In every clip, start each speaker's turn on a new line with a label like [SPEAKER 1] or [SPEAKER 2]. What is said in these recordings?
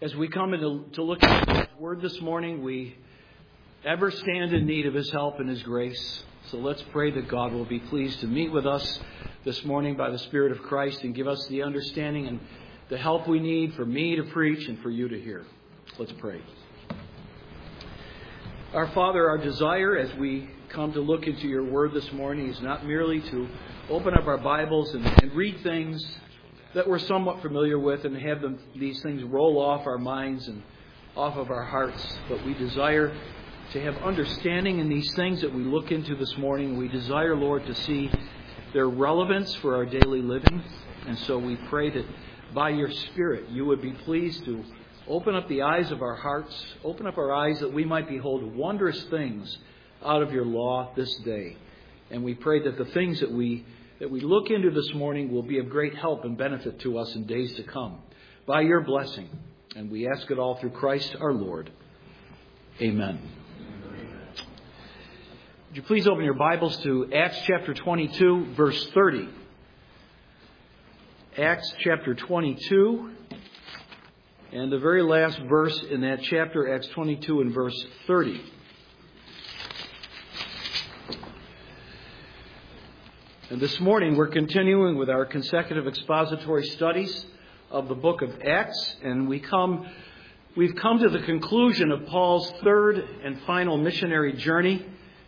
[SPEAKER 1] As we come to look at God's Word this morning, we ever stand in need of His help and His grace. So let's pray that God will be pleased to meet with us this morning by the Spirit of Christ and give us the understanding and the help we need for me to preach and for you to hear. Let's pray. Our Father, our desire as we come to look into your Word this morning is not merely to open up our Bibles and read things that we're somewhat familiar with and have these things roll off our minds and off of our hearts. But we desire to have understanding in these things that we look into this morning. We desire, Lord, to see their relevance for our daily living. And so we pray that by your Spirit you would be pleased to open up the eyes of our hearts, open up our eyes that we might behold wondrous things out of your law this day. And we pray that the things that we look into this morning will be of great help and benefit to us in days to come by your blessing. And we ask it all through Christ our Lord. Amen. Would you please open your Bibles to Acts chapter 22, verse 30. Acts chapter 22, and the very last verse in that chapter, Acts 22 and verse 30. And this morning we're continuing with our consecutive expository studies of the book of Acts, and we've come to the conclusion of Paul's third and final missionary journey,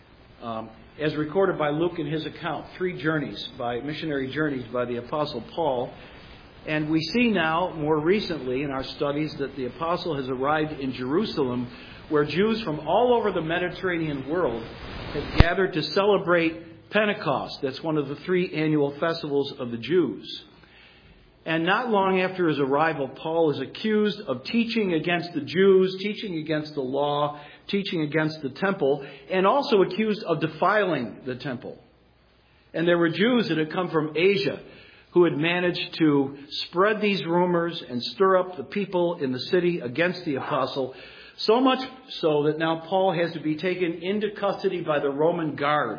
[SPEAKER 1] as recorded by Luke in his account. 3 missionary journeys by the Apostle Paul. And we see now, more recently in our studies, that the Apostle has arrived in Jerusalem, where Jews from all over the Mediterranean world have gathered to celebrate Pentecost. That's one of the 3 annual festivals of the Jews. And not long after his arrival, Paul is accused of teaching against the Jews, teaching against the law, teaching against the temple, and also accused of defiling the temple. And there were Jews that had come from Asia who had managed to spread these rumors and stir up the people in the city against the apostle, so much so that now Paul has to be taken into custody by the Roman guard.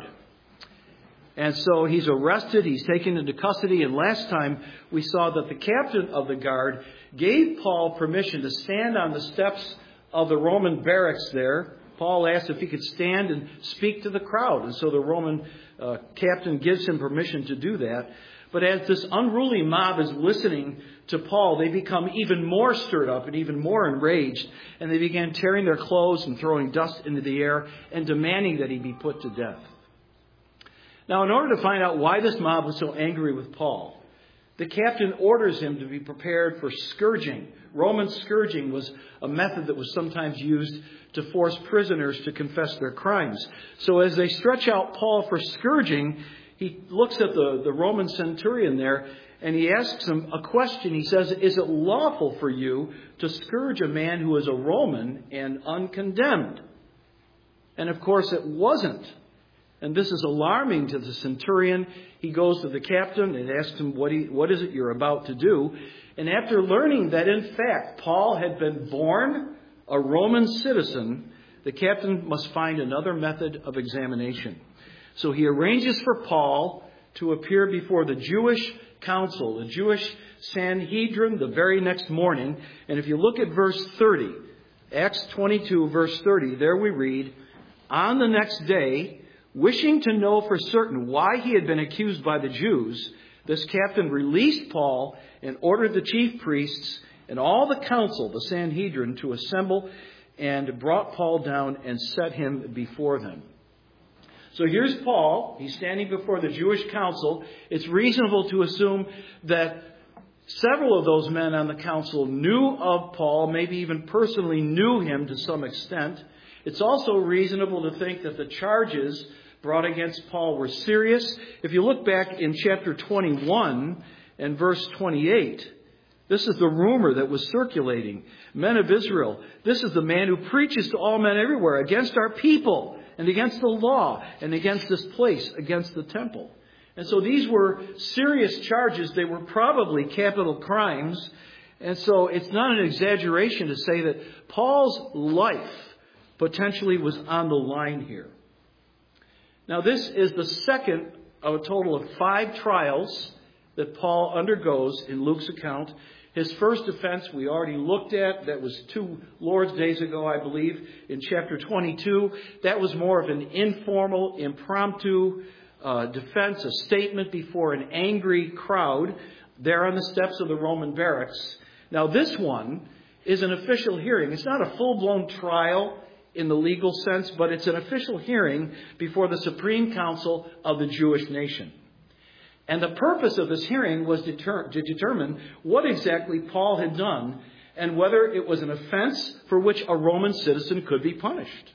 [SPEAKER 1] And so he's arrested, he's taken into custody, and last time we saw that the captain of the guard gave Paul permission to stand on the steps of the Roman barracks there. Paul asked if he could stand and speak to the crowd, and so the Roman captain gives him permission to do that. But as this unruly mob is listening to Paul, they become even more stirred up and even more enraged, and they began tearing their clothes and throwing dust into the air and demanding that he be put to death. Now, in order to find out why this mob was so angry with Paul, the captain orders him to be prepared for scourging. Roman scourging was a method that was sometimes used to force prisoners to confess their crimes. So as they stretch out Paul for scourging, he looks at the Roman centurion there and he asks him a question. He says, "Is it lawful for you to scourge a man who is a Roman and uncondemned?" And of course it wasn't. And this is alarming to the centurion. He goes to the captain and asks him, what is it you're about to do? And after learning that, in fact, Paul had been born a Roman citizen, the captain must find another method of examination. So he arranges for Paul to appear before the Jewish council, the Jewish Sanhedrin, the very next morning. And if you look at verse 30, Acts 22, verse 30, there we read, "On the next day, wishing to know for certain why he had been accused by the Jews, this captain released Paul and ordered the chief priests and all the council, the Sanhedrin, to assemble, and brought Paul down and set him before them." So here's Paul. He's standing before the Jewish council. It's reasonable to assume that several of those men on the council knew of Paul, maybe even personally knew him to some extent. It's also reasonable to think that the charges brought against Paul were serious. If you look back in chapter 21 and verse 28, this is the rumor that was circulating. "Men of Israel, this is the man who preaches to all men everywhere against our people and against the law and against this place, against the temple." And so these were serious charges. They were probably capital crimes. And so it's not an exaggeration to say that Paul's life potentially was on the line here. Now, this is the second of a total of 5 trials that Paul undergoes in Luke's account. His first defense we already looked at. That was 2 Lord's Days ago, I believe, in chapter 22. That was more of an informal, impromptu defense, a statement before an angry crowd there on the steps of the Roman barracks. Now this one is an official hearing. It's not a full-blown trial in the legal sense, but it's an official hearing before the Supreme Council of the Jewish nation. And the purpose of this hearing was to determine what exactly Paul had done and whether it was an offense for which a Roman citizen could be punished.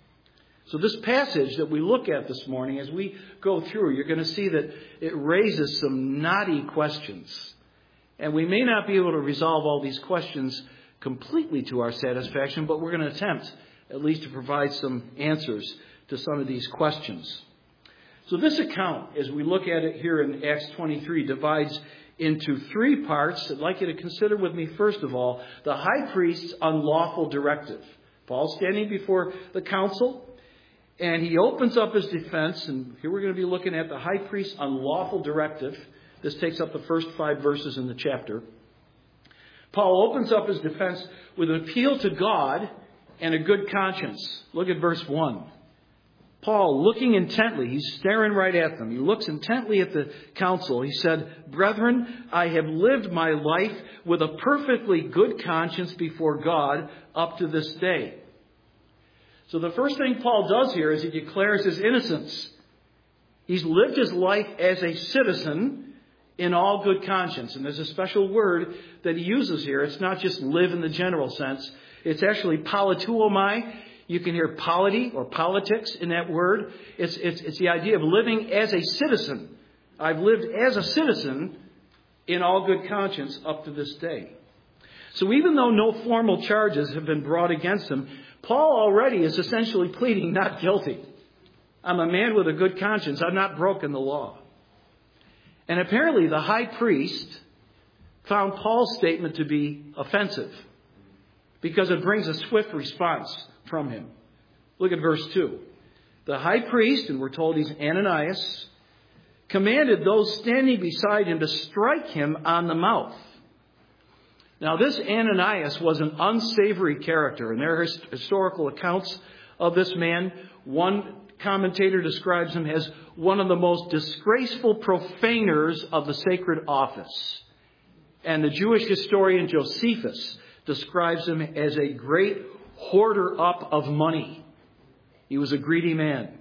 [SPEAKER 1] So this passage that we look at this morning, as we go through, you're going to see that it raises some knotty questions. And we may not be able to resolve all these questions completely to our satisfaction, but we're going to attempt at least to provide some answers to some of these questions. So this account, as we look at it here in Acts 23, divides into 3 parts. I'd like you to consider with me, first of all, the high priest's unlawful directive. Paul's standing before the council, and he opens up his defense, and here we're going to be looking at the high priest's unlawful directive. This takes up the first 5 verses in the chapter. Paul opens up his defense with an appeal to God and a good conscience. Look at verse 1. Paul, looking intently, he's staring right at them. He looks intently at the council. He said, "Brethren, I have lived my life with a perfectly good conscience before God up to this day." So the first thing Paul does here is he declares his innocence. He's lived his life as a citizen in all good conscience. And there's a special word that he uses here. It's not just live in the general sense. It's actually politeuomai. You can hear polity or politics in that word. It's the idea of living as a citizen. I've lived as a citizen in all good conscience up to this day. So even though no formal charges have been brought against him, Paul already is essentially pleading not guilty. I'm a man with a good conscience. I've not broken the law. And apparently the high priest found Paul's statement to be offensive because it brings a swift response from him. Look at verse 2. The high priest, and we're told he's Ananias, commanded those standing beside him to strike him on the mouth. Now this Ananias was an unsavory character, and there are historical accounts of this man. One commentator describes him as one of the most disgraceful profaners of the sacred office. And the Jewish historian Josephus describes him as a great hoarder up of money. He was a greedy man.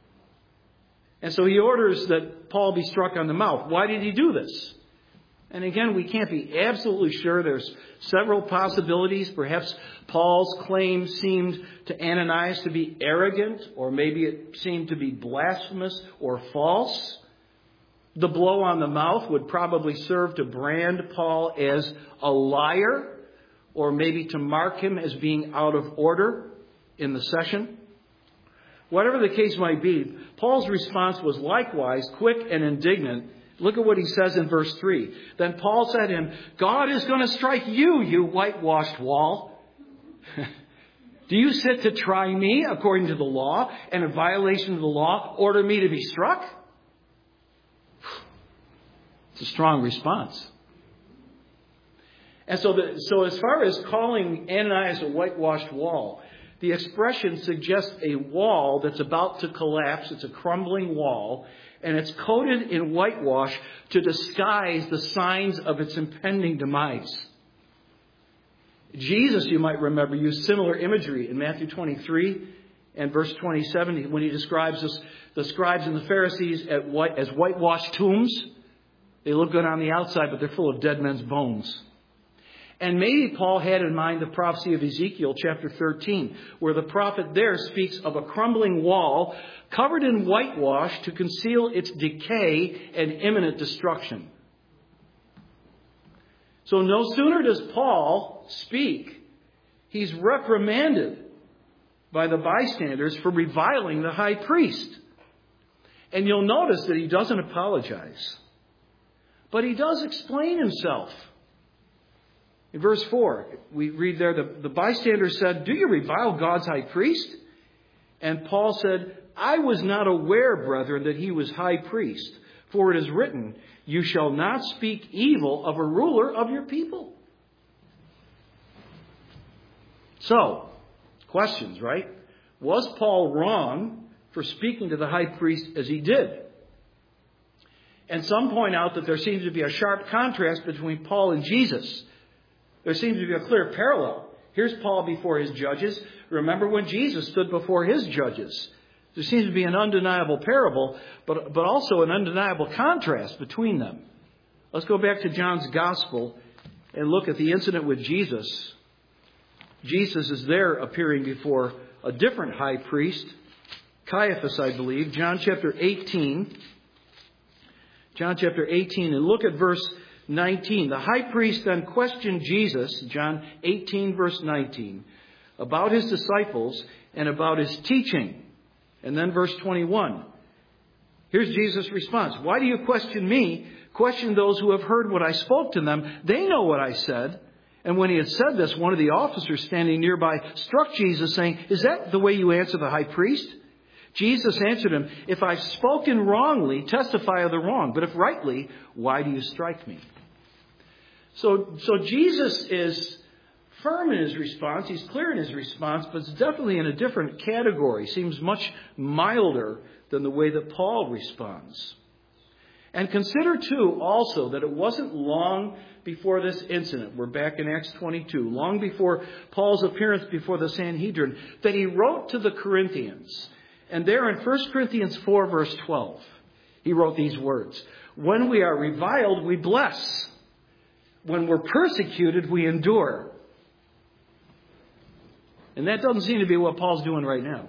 [SPEAKER 1] And so he orders that Paul be struck on the mouth. Why did he do this? And again, we can't be absolutely sure. There's several possibilities. Perhaps Paul's claim seemed to Ananias to be arrogant, or maybe it seemed to be blasphemous or false. The blow on the mouth would probably serve to brand Paul as a liar, or maybe to mark him as being out of order in the session. Whatever the case might be, Paul's response was likewise quick and indignant. Look at what he says in verse 3. Then Paul said to him, "God is going to strike you, you whitewashed wall. Do you sit to try me according to the law, and in violation of the law order me to be struck?" It's a strong response. And so as far as calling Ananias a whitewashed wall, the expression suggests a wall that's about to collapse. It's a crumbling wall, and it's coated in whitewash to disguise the signs of its impending demise. Jesus, you might remember, used similar imagery in Matthew 23 and verse 27 when he describes the scribes and the Pharisees as whitewashed tombs. They look good on the outside, but they're full of dead men's bones. And maybe Paul had in mind the prophecy of Ezekiel chapter 13, where the prophet there speaks of a crumbling wall covered in whitewash to conceal its decay and imminent destruction. So no sooner does Paul speak, he's reprimanded by the bystanders for reviling the high priest. And you'll notice that he doesn't apologize, but he does explain himself. In verse 4, we read there, the bystander said, "Do you revile God's high priest?" And Paul said, "I was not aware, brethren, that he was high priest. For it is written, you shall not speak evil of a ruler of your people." So, questions, right? Was Paul wrong for speaking to the high priest as he did? And some point out that there seems to be a sharp contrast between Paul and Jesus. There seems to be a clear parallel. Here's Paul before his judges. Remember when Jesus stood before his judges. There seems to be an undeniable parable, but also an undeniable contrast between them. Let's go back to John's Gospel and look at the incident with Jesus. Jesus is there appearing before a different high priest, Caiaphas, I believe. John chapter 18. John chapter 18, and look at verse 19. The high priest then questioned Jesus, John 18, verse 19, about his disciples and about his teaching. And then verse 21. Here's Jesus' response. Why do you question me? Question those who have heard what I spoke to them. They know what I said. And when he had said this, one of the officers standing nearby struck Jesus, saying, Is that the way you answer the high priest? Jesus answered him, If I've spoken wrongly, testify of the wrong. But if rightly, why do you strike me? So Jesus is firm in his response. He's clear in his response, but it's definitely in a different category. Seems much milder than the way that Paul responds. And consider, too, also that it wasn't long before this incident. We're back in Acts 22. Long before Paul's appearance before the Sanhedrin, that he wrote to the Corinthians. And there in 1 Corinthians 4, verse 12, he wrote these words. When we are reviled, we bless. When we're persecuted, we endure. And that doesn't seem to be what Paul's doing right now.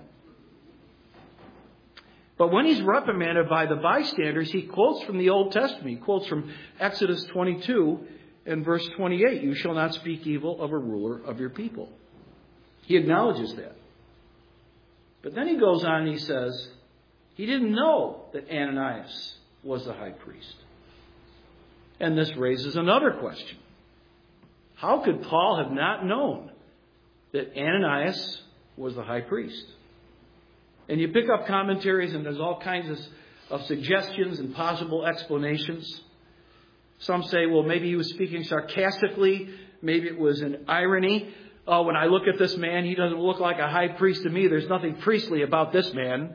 [SPEAKER 1] But when he's reprimanded by the bystanders, he quotes from the Old Testament. He quotes from Exodus 22 and verse 28. You shall not speak evil of a ruler of your people. He acknowledges that. But then he goes on and he says, he didn't know that Ananias was the high priest. And this raises another question. How could Paul have not known that Ananias was the high priest? And you pick up commentaries and there's all kinds of suggestions and possible explanations. Some say, well, maybe he was speaking sarcastically. Maybe it was an irony. Oh, when I look at this man, he doesn't look like a high priest to me. There's nothing priestly about this man.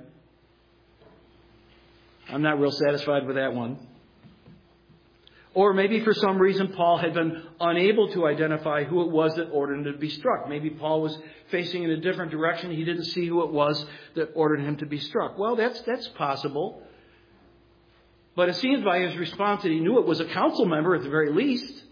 [SPEAKER 1] I'm not real satisfied with that one. Or maybe for some reason Paul had been unable to identify who it was that ordered him to be struck. Maybe Paul was facing in a different direction. He didn't see who it was that ordered him to be struck. Well, that's possible. But it seems by his response that he knew it was a council member at the very least.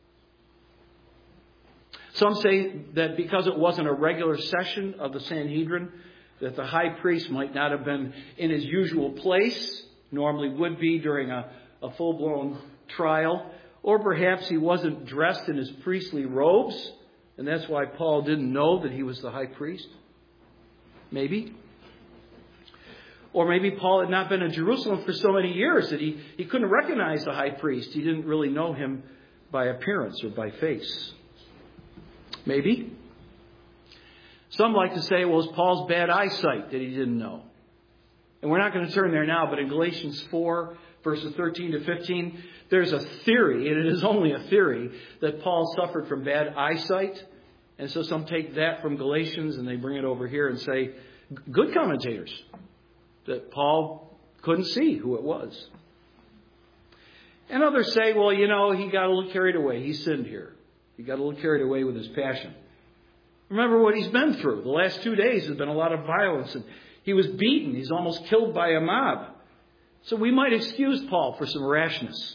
[SPEAKER 1] Some say that because it wasn't a regular session of the Sanhedrin, that the high priest might not have been in his usual place, normally would be during a full-blown trial, or perhaps he wasn't dressed in his priestly robes, and that's why Paul didn't know that he was the high priest. Maybe. Or maybe Paul had not been in Jerusalem for so many years that he couldn't recognize the high priest. He didn't really know him by appearance or by face. Maybe. Some like to say, well, it's Paul's bad eyesight that he didn't know. And we're not going to turn there now, but in Galatians 4, verses 13 to 15, there's a theory, and it is only a theory, that Paul suffered from bad eyesight. And so some take that from Galatians and they bring it over here and say, good commentators, that Paul couldn't see who it was. And others say, well, he got a little carried away. He sinned here. He got a little carried away with his passion. Remember what he's been through. The last 2 days has been a lot of violence, and he was beaten. He's almost killed by a mob. So we might excuse Paul for some rashness.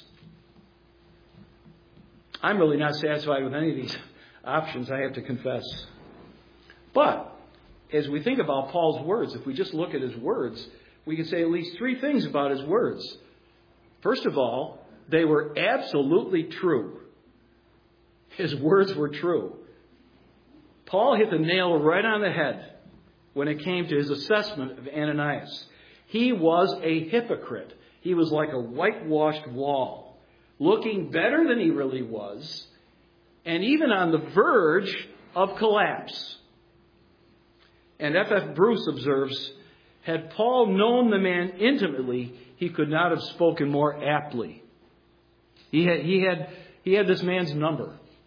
[SPEAKER 1] I'm really not satisfied with any of these options, I have to confess. But as we think about Paul's words, if we just look at his words, we can say at least three things about his words. First of all, they were absolutely true. His words were true. Paul hit the nail right on the head when it came to his assessment of Ananias. He was a hypocrite. He was like a whitewashed wall, looking better than he really was, and even on the verge of collapse. And F.F. Bruce observes, had Paul known the man intimately, he could not have spoken more aptly. He had this man's number.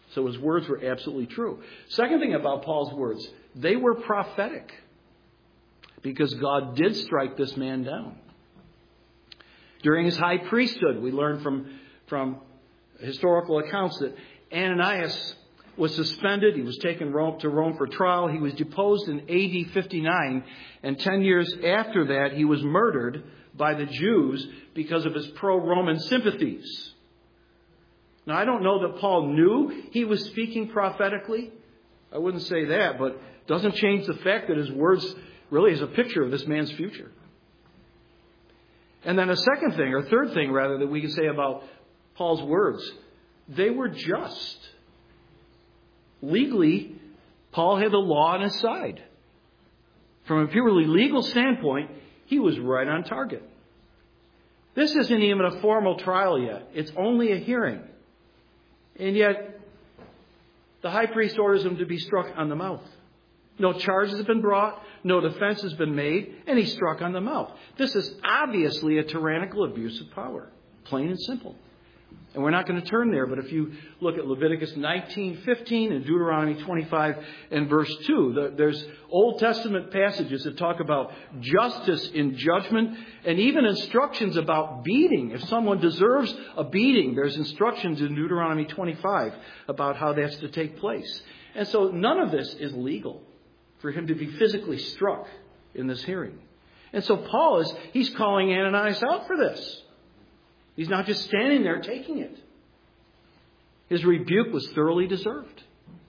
[SPEAKER 1] So his words were absolutely true. Second thing about Paul's words, they were prophetic. Because God did strike this man down. During his high priesthood, we learn from historical accounts that Ananias was suspended. He was taken to Rome for trial. He was deposed in AD 59. And 10 years after that, he was murdered by the Jews because of his pro-Roman sympathies. Now, I don't know that Paul knew he was speaking prophetically. I wouldn't say that, but it doesn't change the fact that his words really is a picture of this man's future. And then a third thing that we can say about Paul's words, they were just. Legally, Paul had the law on his side. From a purely legal standpoint, he was right on target. This isn't even a formal trial yet. It's only a hearing. And yet, the high priest orders him to be struck on the mouth. No charges have been brought, no defense has been made, and he's struck on the mouth. This is obviously a tyrannical abuse of power, plain and simple. And we're not going to turn there, but if you look at Leviticus 19:15 and Deuteronomy 25 and verse 2, there's Old Testament passages that talk about justice in judgment and even instructions about beating. If someone deserves a beating, there's instructions in Deuteronomy 25 about how that's to take place. And so none of this is legal for him to be physically struck in this hearing. And so Paul he's calling Ananias out for this. He's not just standing there taking it. His rebuke was thoroughly deserved.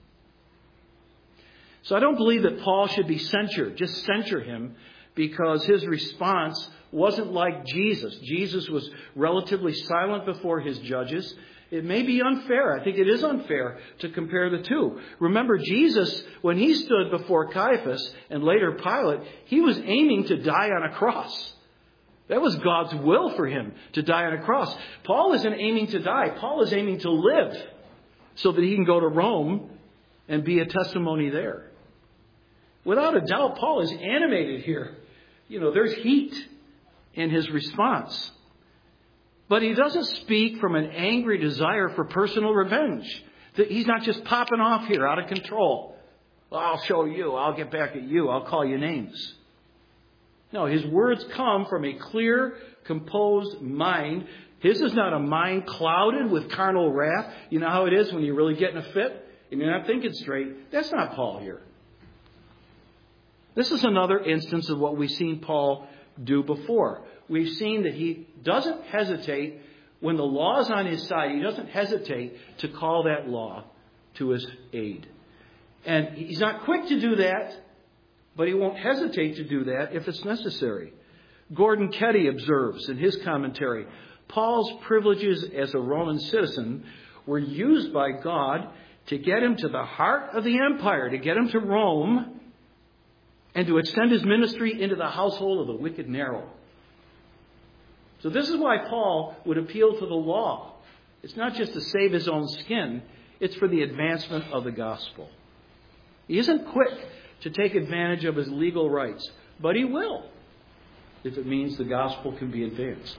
[SPEAKER 1] So I don't believe that Paul should be censured. Just censure him because his response wasn't like Jesus. Jesus was relatively silent before his judges. It may be unfair. I think it is unfair to compare the two. Remember, Jesus, when he stood before Caiaphas and later Pilate, he was aiming to die on a cross. That was God's will for him to die on a cross. Paul isn't aiming to die. Paul is aiming to live so that he can go to Rome and be a testimony there. Without a doubt, Paul is animated here. There's heat in his response. But he doesn't speak from an angry desire for personal revenge. He's not just popping off here out of control. Well, I'll show you. I'll get back at you. I'll call you names. No, his words come from a clear, composed mind. His is not a mind clouded with carnal wrath. You know how it is when you're really getting a fit and you're not thinking straight? That's not Paul here. This is another instance of what we've seen Paul do before. We've seen that he doesn't hesitate when the law is on his side. He doesn't hesitate to call that law to his aid. And he's not quick to do that, but he won't hesitate to do that if it's necessary. Gordon Ketty observes in his commentary, Paul's privileges as a Roman citizen were used by God to get him to the heart of the empire, to get him to Rome, and to extend his ministry into the household of the wicked narrow. So this is why Paul would appeal to the law. It's not just to save his own skin. It's for the advancement of the gospel. He isn't quick to take advantage of his legal rights, but he will if it means the gospel can be advanced.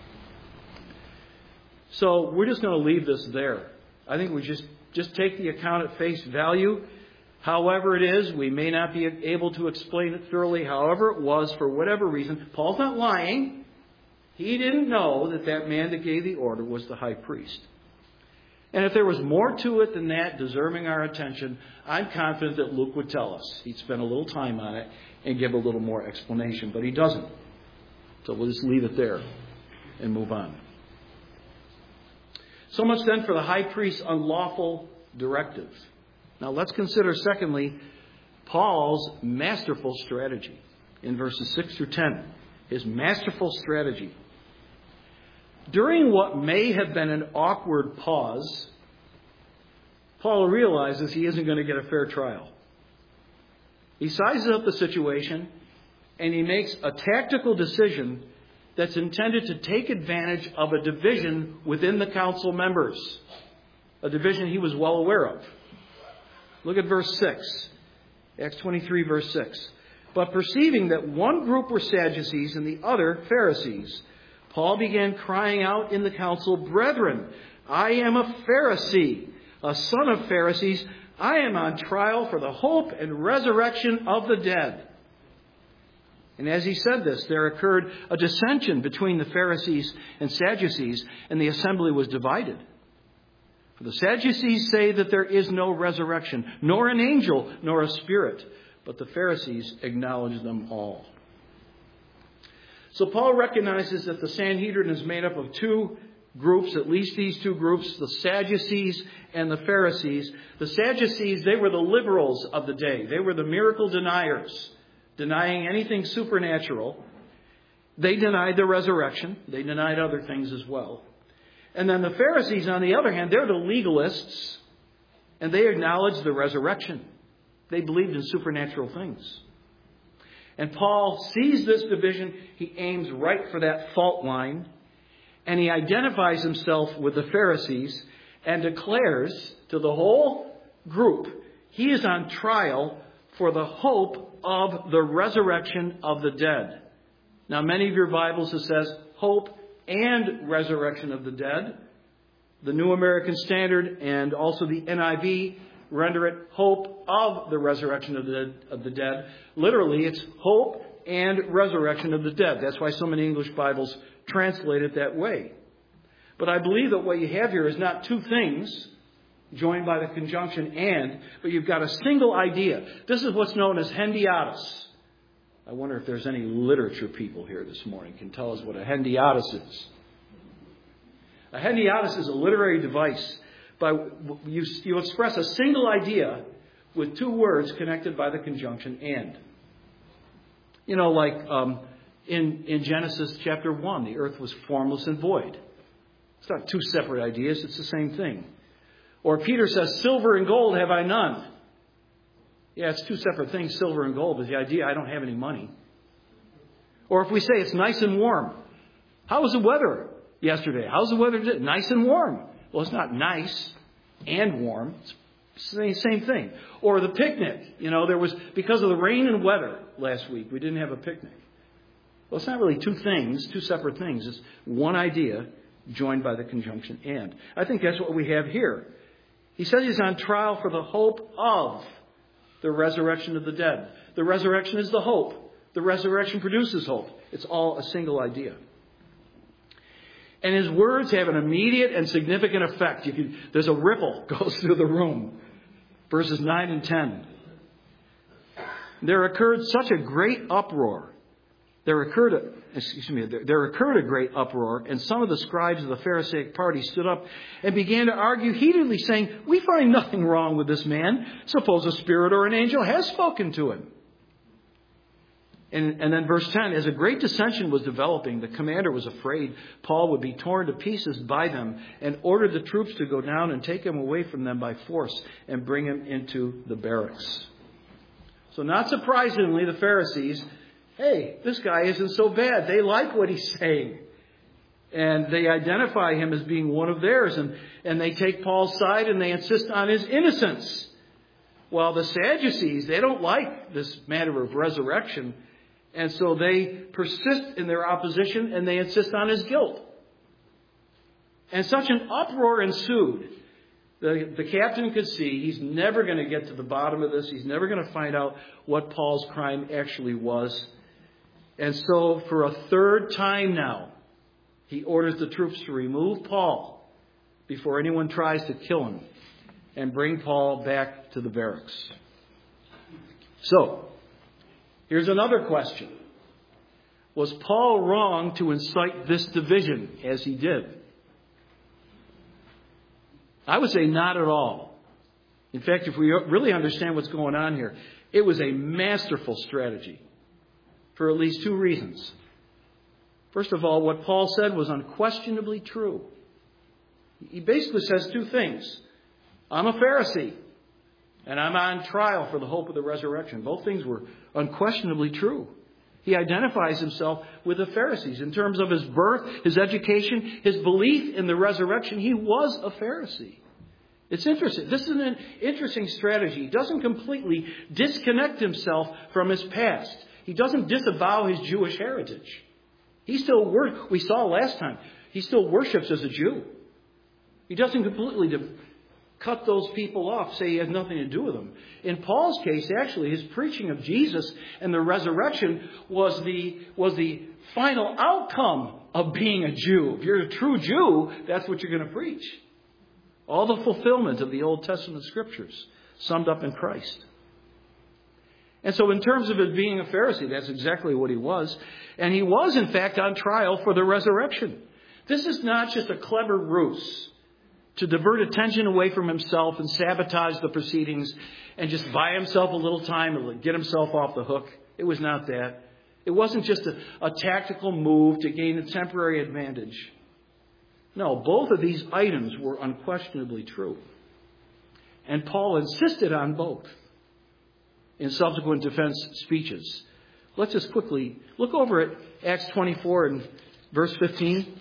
[SPEAKER 1] So we're just going to leave this there. I think we just take the account at face value. However it is, we may not be able to explain it thoroughly. However it was, for whatever reason, Paul's not lying. He didn't know that man that gave the order was the high priest. And if there was more to it than that, deserving our attention, I'm confident that Luke would tell us. He'd spend a little time on it and give a little more explanation, but he doesn't. So we'll just leave it there and move on. So much then for the high priest's unlawful directive. Now let's consider, secondly, Paul's masterful strategy in verses 6 through 10. His masterful strategy. During what may have been an awkward pause, Paul realizes he isn't going to get a fair trial. He sizes up the situation and he makes a tactical decision that's intended to take advantage of a division within the council members. A division he was well aware of. Look at verse 6. Acts 23, verse 6. But perceiving that one group were Sadducees and the other Pharisees, Paul began crying out in the council, Brethren, I am a Pharisee, a son of Pharisees, I am on trial for the hope and resurrection of the dead. And as he said this, there occurred a dissension between the Pharisees and Sadducees, and the assembly was divided. For the Sadducees say that there is no resurrection, nor an angel, nor a spirit, but the Pharisees acknowledge them all. So Paul recognizes that the Sanhedrin is made up of two groups, at least these two groups, the Sadducees and the Pharisees. The Sadducees, they were the liberals of the day. They were the miracle deniers, denying anything supernatural. They denied the resurrection. They denied other things as well. And then the Pharisees, on the other hand, they're the legalists, and they acknowledged the resurrection. They believed in supernatural things. And Paul sees this division. He aims right for that fault line. And he identifies himself with the Pharisees and declares to the whole group, he is on trial for the hope of the resurrection of the dead. Now, many of your Bibles, it says hope and resurrection of the dead. The New American Standard and also the NIV render it hope of the resurrection of the dead. Literally, it's hope and resurrection of the dead. That's why so many English Bibles translate it that way. But I believe that what you have here is not two things joined by the conjunction and, but you've got a single idea. This is what's known as hendiatus. I wonder if there's any literature people here this morning can tell us what a hendiatus is. A hendiatus is a literary device by you express a single idea with two words connected by the conjunction and. You know, like in Genesis chapter 1, the earth was formless and void. It's not two separate ideas, it's the same thing. Or Peter says, silver and gold have I none. Yeah, it's two separate things, silver and gold, but the idea, I don't have any money. Or if we say it's nice and warm. How was the weather yesterday? How's the weather today? Nice and warm. Well, it's not nice and warm. It's the same thing. Or the picnic. You know, there was, because of the rain and weather last week, we didn't have a picnic. Well, it's not really two things, two separate things. It's one idea joined by the conjunction and. I think that's what we have here. He says he's on trial for the hope of the resurrection of the dead. The resurrection is the hope. The resurrection produces hope. It's all a single idea. And his words have an immediate and significant effect. There's a ripple goes through the room. Verses 9 and 10. There occurred such a great uproar. There occurred a great uproar, and some of the scribes of the Pharisaic party stood up and began to argue heatedly, saying, we find nothing wrong with this man. Suppose a spirit or an angel has spoken to him. And then verse 10, as a great dissension was developing, the commander was afraid Paul would be torn to pieces by them and ordered the troops to go down and take him away from them by force and bring him into the barracks. So not surprisingly, the Pharisees, hey, this guy isn't so bad. They like what he's saying. And they identify him as being one of theirs. And they take Paul's side and they insist on his innocence. While the Sadducees, they don't like this matter of resurrection. And so they persist in their opposition and they insist on his guilt. And such an uproar ensued. The captain could see he's never going to get to the bottom of this. He's never going to find out what Paul's crime actually was. And so for a third time now, he orders the troops to remove Paul before anyone tries to kill him and bring Paul back to the barracks. So, here's another question. Was Paul wrong to incite this division as he did? I would say not at all. In fact, if we really understand what's going on here, it was a masterful strategy for at least two reasons. First of all, what Paul said was unquestionably true. He basically says two things. I'm a Pharisee, and I'm on trial for the hope of the resurrection. Both things were unquestionably true. He identifies himself with the Pharisees. In terms of his birth, his education, his belief in the resurrection, he was a Pharisee. It's interesting. This is an interesting strategy. He doesn't completely disconnect himself from his past. He doesn't disavow his Jewish heritage. He still we saw last time, he still worships as a Jew. He doesn't completely cut those people off, say he had nothing to do with them. In Paul's case, actually, his preaching of Jesus and the resurrection was the final outcome of being a Jew. If you're a true Jew, that's what you're going to preach. All the fulfillment of the Old Testament scriptures summed up in Christ. And so in terms of his being a Pharisee, that's exactly what he was. And he was, in fact, on trial for the resurrection. This is not just a clever ruse to divert attention away from himself and sabotage the proceedings and just buy himself a little time and get himself off the hook. It was not that. It wasn't just a tactical move to gain a temporary advantage. No, both of these items were unquestionably true. And Paul insisted on both in subsequent defense speeches. Let's just quickly look over at Acts 24 and verse 15.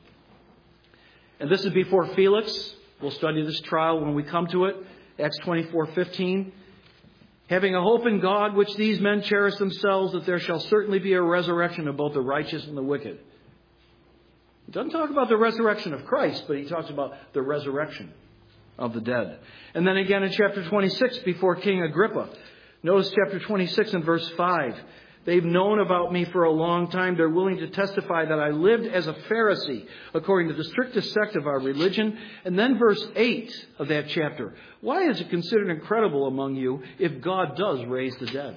[SPEAKER 1] And this is before Felix. We'll study this trial when we come to it. Acts 24:15. Having a hope in God, which these men cherish themselves, that there shall certainly be a resurrection of both the righteous and the wicked. He doesn't talk about the resurrection of Christ, but he talks about the resurrection of the dead. And then again in chapter 26, before King Agrippa. Notice chapter 26 and verse 5. They've known about me for a long time. They're willing to testify that I lived as a Pharisee according to the strictest sect of our religion. And then verse 8 of that chapter. Why is it considered incredible among you if God does raise the dead?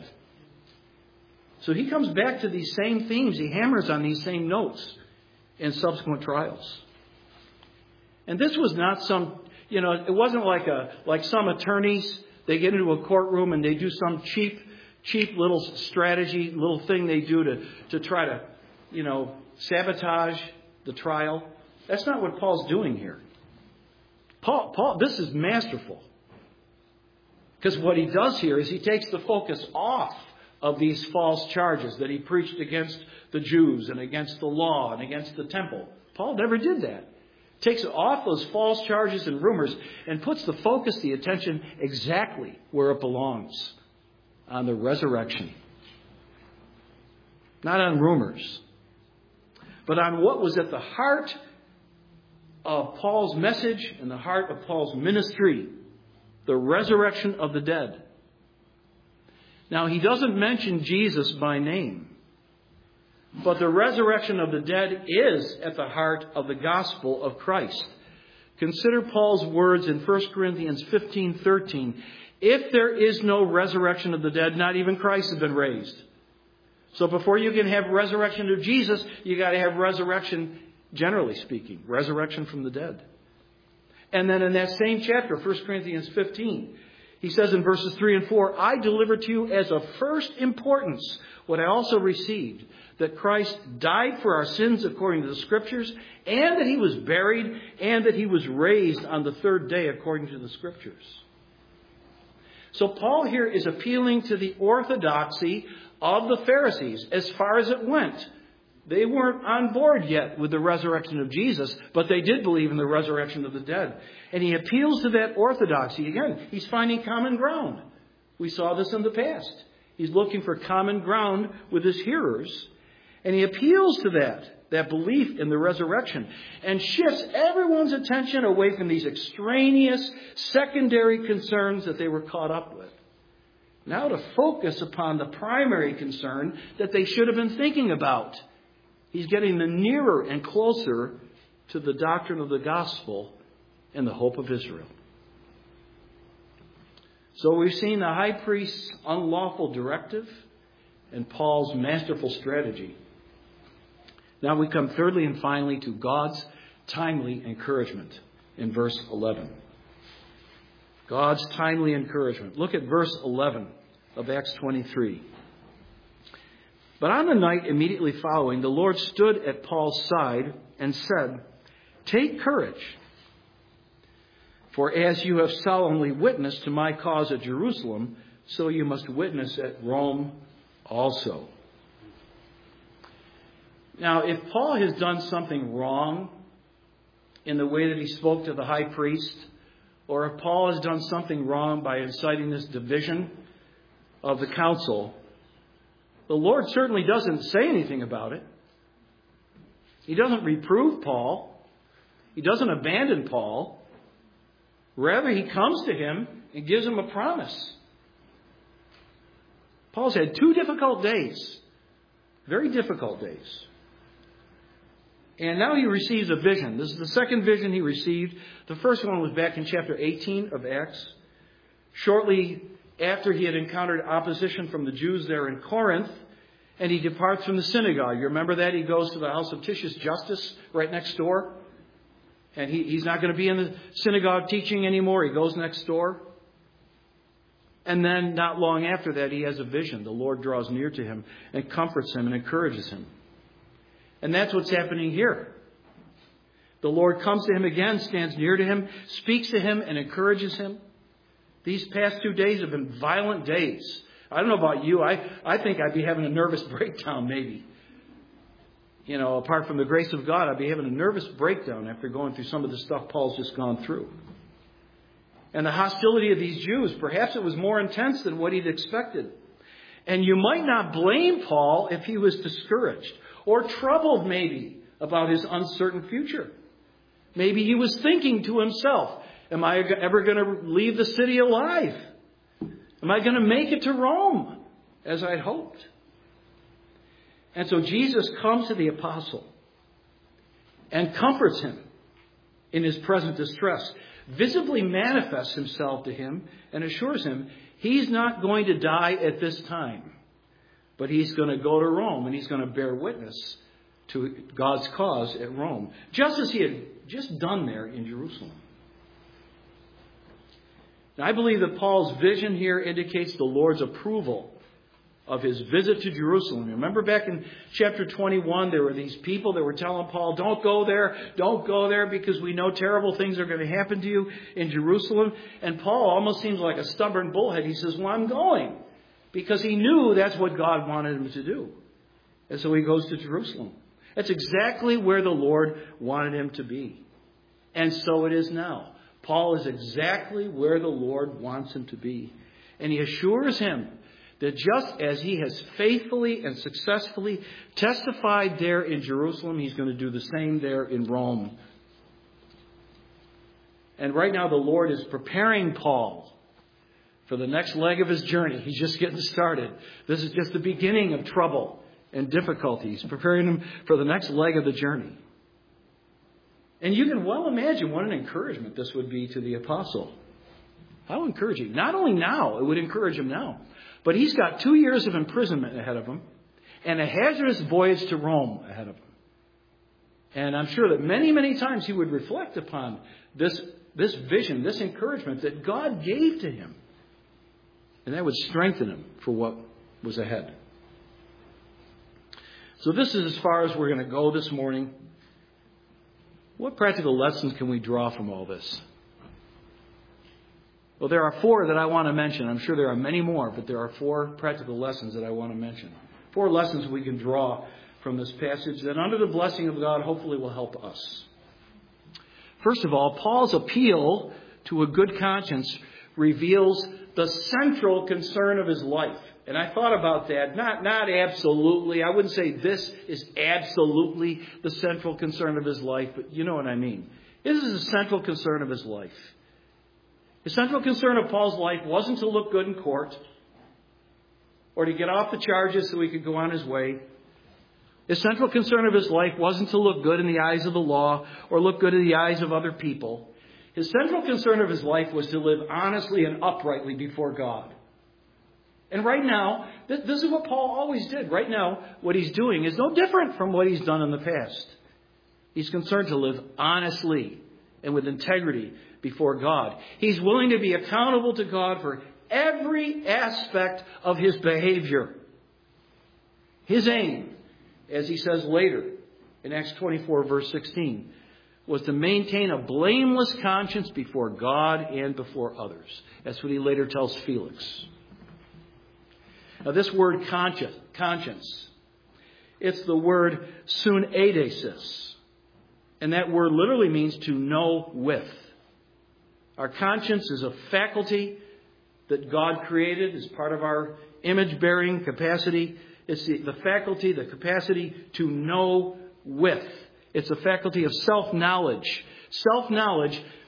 [SPEAKER 1] So he comes back to these same themes. He hammers on these same notes in subsequent trials. And this was not some, it wasn't like some attorneys. They get into a courtroom and they do some cheap little strategy, little thing they do to try to, sabotage the trial. That's not what Paul's doing here. Paul, this is masterful. Because what he does here is he takes the focus off of these false charges that he preached against the Jews and against the law and against the temple. Paul never did that. Takes off those false charges and rumors and puts the focus, the attention exactly where it belongs. On the resurrection. Not on rumors. But on what was at the heart of Paul's message and the heart of Paul's ministry. The resurrection of the dead. Now, he doesn't mention Jesus by name. But the resurrection of the dead is at the heart of the gospel of Christ. Consider Paul's words in 1 Corinthians 15:13. If there is no resurrection of the dead, not even Christ has been raised. So before you can have resurrection of Jesus, you got to have resurrection, generally speaking, resurrection from the dead. And then in that same chapter, 1 Corinthians 15, he says in verses 3 and 4, I delivered to you as of first importance what I also received, that Christ died for our sins according to the Scriptures, and that he was buried, and that he was raised on the third day according to the Scriptures. So Paul here is appealing to the orthodoxy of the Pharisees as far as it went. They weren't on board yet with the resurrection of Jesus, but they did believe in the resurrection of the dead. And he appeals to that orthodoxy. Again, he's finding common ground. We saw this in the past. He's looking for common ground with his hearers. And he appeals to that belief in the resurrection, and shifts everyone's attention away from these extraneous, secondary concerns that they were caught up with. Now to focus upon the primary concern that they should have been thinking about. He's getting them nearer and closer to the doctrine of the gospel and the hope of Israel. So we've seen the high priest's unlawful directive and Paul's masterful strategy. Now we come thirdly and finally to God's timely encouragement in verse 11. God's timely encouragement. Look at verse 11 of Acts 23. But on the night immediately following, the Lord stood at Paul's side and said, Take courage, for as you have solemnly witnessed to my cause at Jerusalem, so you must witness at Rome also. Now, if Paul has done something wrong in the way that he spoke to the high priest, or if Paul has done something wrong by inciting this division of the council, the Lord certainly doesn't say anything about it. He doesn't reprove Paul. He doesn't abandon Paul. Rather, he comes to him and gives him a promise. Paul's had 2 difficult days. Very difficult days. And now he receives a vision. This is the second vision he received. The first one was back in chapter 18 of Acts. Shortly after he had encountered opposition from the Jews there in Corinth, and he departs from the synagogue. You remember that? He goes to the house of Titius Justus right next door. And he's not going to be in the synagogue teaching anymore. He goes next door. And then not long after that, he has a vision. The Lord draws near to him and comforts him and encourages him. And that's what's happening here. The Lord comes to him again, stands near to him, speaks to him and encourages him. These past 2 days have been violent days. I don't know about you. I think I'd be having a nervous breakdown maybe. You know, apart from the grace of God, I'd be having a nervous breakdown after going through some of the stuff Paul's just gone through. And the hostility of these Jews, perhaps it was more intense than what he'd expected. And you might not blame Paul if he was discouraged or troubled maybe about his uncertain future. Maybe he was thinking to himself, am I ever going to leave the city alive? Am I going to make it to Rome as I'd hoped? And so Jesus comes to the apostle and comforts him in his present distress, visibly manifests himself to him and assures him he's not going to die at this time, but he's going to go to Rome and he's going to bear witness to God's cause at Rome, just as he had just done there in Jerusalem. Now, I believe that Paul's vision here indicates the Lord's approval of his visit to Jerusalem. Remember back in chapter 21, there were these people that were telling Paul, don't go there because we know terrible things are going to happen to you in Jerusalem. And Paul almost seems like a stubborn bullhead. He says, well, I'm going, because he knew that's what God wanted him to do. And so he goes to Jerusalem. That's exactly where the Lord wanted him to be. And so it is now. Paul is exactly where the Lord wants him to be. And he assures him that just as he has faithfully and successfully testified there in Jerusalem, he's going to do the same there in Rome. And right now the Lord is preparing Paul for the next leg of his journey. He's just getting started. This is just the beginning of trouble and difficulties, preparing him for the next leg of the journey. And you can well imagine what an encouragement this would be to the apostle. How encouraging. Not only now, it would encourage him now, but he's got 2 years of imprisonment ahead of him and a hazardous voyage to Rome ahead of him. And I'm sure that many, many times he would reflect upon this vision, this encouragement that God gave to him. And that would strengthen him for what was ahead. So this is as far as we're going to go this morning. What practical lessons can we draw from all this? Well, there are 4 that I want to mention. I'm sure there are many more, but there are 4 practical lessons that I want to mention. 4 lessons we can draw from this passage that under the blessing of God hopefully will help us. First of all, Paul's appeal to a good conscience reveals the central concern of his life. And I thought about that. Not absolutely. I wouldn't say this is absolutely the central concern of his life, but you know what I mean. This is the central concern of his life. The central concern of Paul's life wasn't to look good in court or to get off the charges so he could go on his way. The central concern of his life wasn't to look good in the eyes of the law or look good in the eyes of other people. His central concern of his life was to live honestly and uprightly before God. And right now, this is what Paul always did. Right now, what he's doing is no different from what he's done in the past. He's concerned to live honestly and with integrity before God. He's willing to be accountable to God for every aspect of his behavior. His aim, as he says later in Acts 24, verse 16, was to maintain a blameless conscience before God and before others. That's what he later tells Felix. Now, this word conscience, it's the word suneidesis. And that word literally means to know with. Our conscience is a faculty that God created as part of our image-bearing capacity. It's the faculty, the capacity to know with. It's a faculty of self-knowledge. Self-knowledge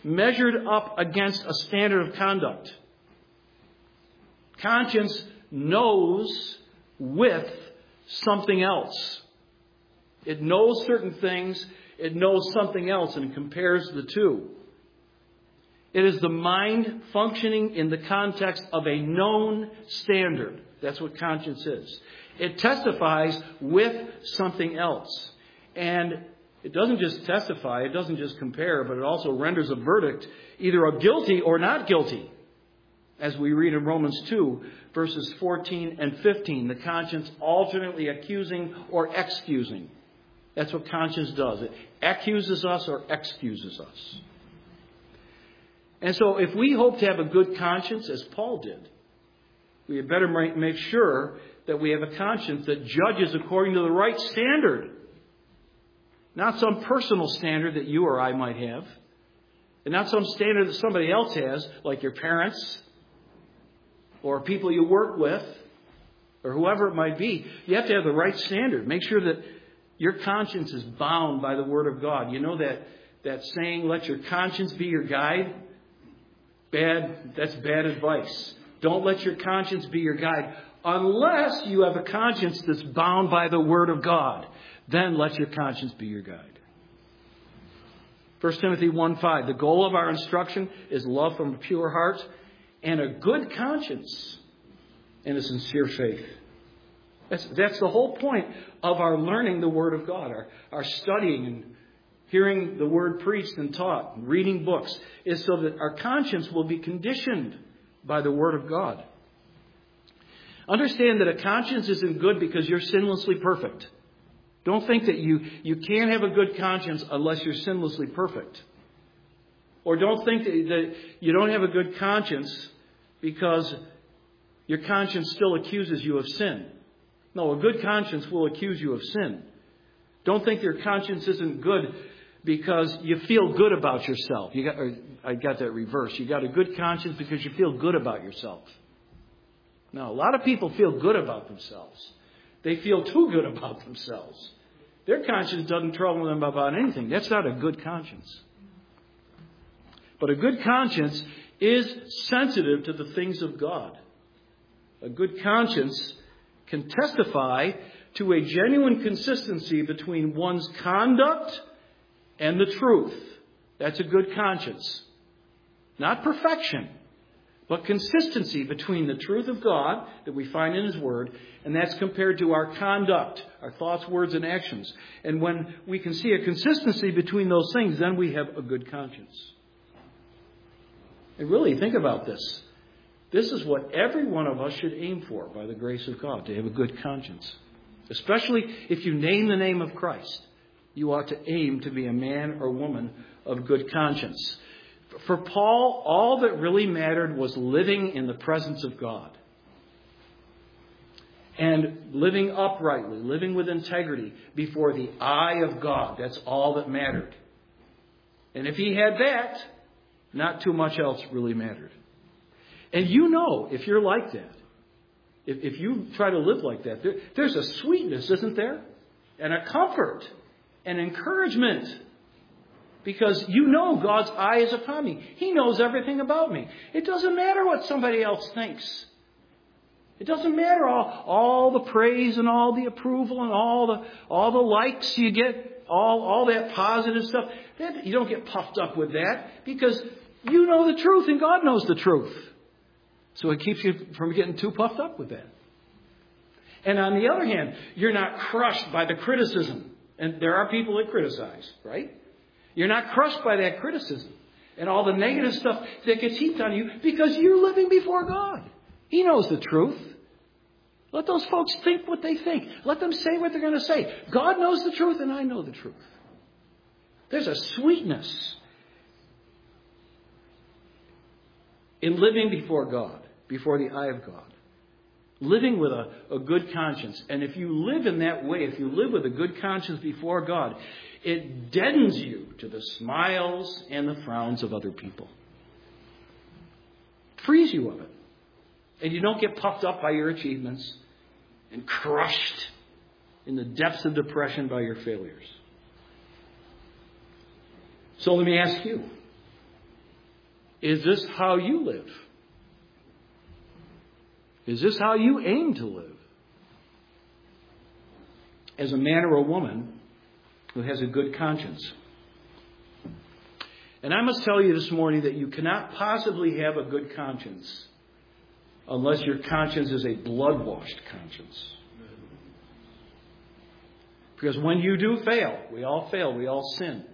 [SPEAKER 1] measured up against a standard of conduct. Conscience knows with something else. It knows certain things, it knows something else, and compares the two. It is the mind functioning in the context of a known standard. That's what conscience is. It testifies with something else. And it doesn't just testify, it doesn't just compare, but it also renders a verdict, either a guilty or not guilty. As we read in Romans 2, verses 14 and 15, the conscience alternately accusing or excusing. That's what conscience does. It accuses us or excuses us. And so if we hope to have a good conscience, as Paul did, we had better make sure that we have a conscience that judges according to the right standard. Not some personal standard that you or I might have. And not some standard that somebody else has, like your parents or people you work with or whoever it might be. You have to have the right standard. Make sure that your conscience is bound by the Word of God. You know that saying, let your conscience be your guide? That's bad advice. Don't let your conscience be your guide unless you have a conscience that's bound by the Word of God. Then let your conscience be your guide. 1 Timothy 1:5. The goal of our instruction is love from a pure heart and a good conscience and a sincere faith. That's the whole point of our learning the Word of God, our studying and hearing the Word preached and taught, and reading books, is so that our conscience will be conditioned by the Word of God. Understand that a conscience isn't good because you're sinlessly perfect. Don't think that you can't have a good conscience unless you're sinlessly perfect. Or don't think that you don't have a good conscience because your conscience still accuses you of sin. No, a good conscience will accuse you of sin. Don't think your conscience isn't good because you feel good about yourself. I got that reversed. You got a good conscience because you feel good about yourself. Now, a lot of people feel good about themselves. They feel too good about themselves. Their conscience doesn't trouble them about anything. That's not a good conscience. But a good conscience is sensitive to the things of God. A good conscience can testify to a genuine consistency between one's conduct and the truth. That's a good conscience. Not perfection, but consistency between the truth of God that we find in His Word, and that's compared to our conduct, our thoughts, words, and actions. And when we can see a consistency between those things, then we have a good conscience. And really, think about this. This is what every one of us should aim for by the grace of God, to have a good conscience. Especially if you name the name of Christ. You ought to aim to be a man or woman of good conscience. For Paul, all that really mattered was living in the presence of God. And living uprightly, living with integrity before the eye of God. That's all that mattered. And if he had that, not too much else really mattered. And you know, if you're like that, if you try to live like that, there's a sweetness, isn't there? And a comfort and encouragement. Because you know God's eye is upon me. He knows everything about me. It doesn't matter what somebody else thinks. It doesn't matter all the praise and all the approval and all the likes you get, all that positive stuff. You don't get puffed up with that because you know the truth and God knows the truth. So it keeps you from getting too puffed up with that. And on the other hand, you're not crushed by the criticism. And there are people that criticize, right? You're not crushed by that criticism and all the negative stuff that gets heaped on you because you're living before God. He knows the truth. Let those folks think what they think. Let them say what they're going to say. God knows the truth and I know the truth. There's a sweetness in living before God, before the eye of God. Living with a good conscience. And if you live in that way, if you live with a good conscience before God, it deadens you to the smiles and the frowns of other people. Frees you of it. And you don't get puffed up by your achievements and crushed in the depths of depression by your failures. So let me ask you, Is this how you live? Is this how you aim to live? As a man or a woman who has a good conscience. And I must tell you this morning that you cannot possibly have a good conscience unless your conscience is a blood-washed conscience. Because when you do fail, we all sin.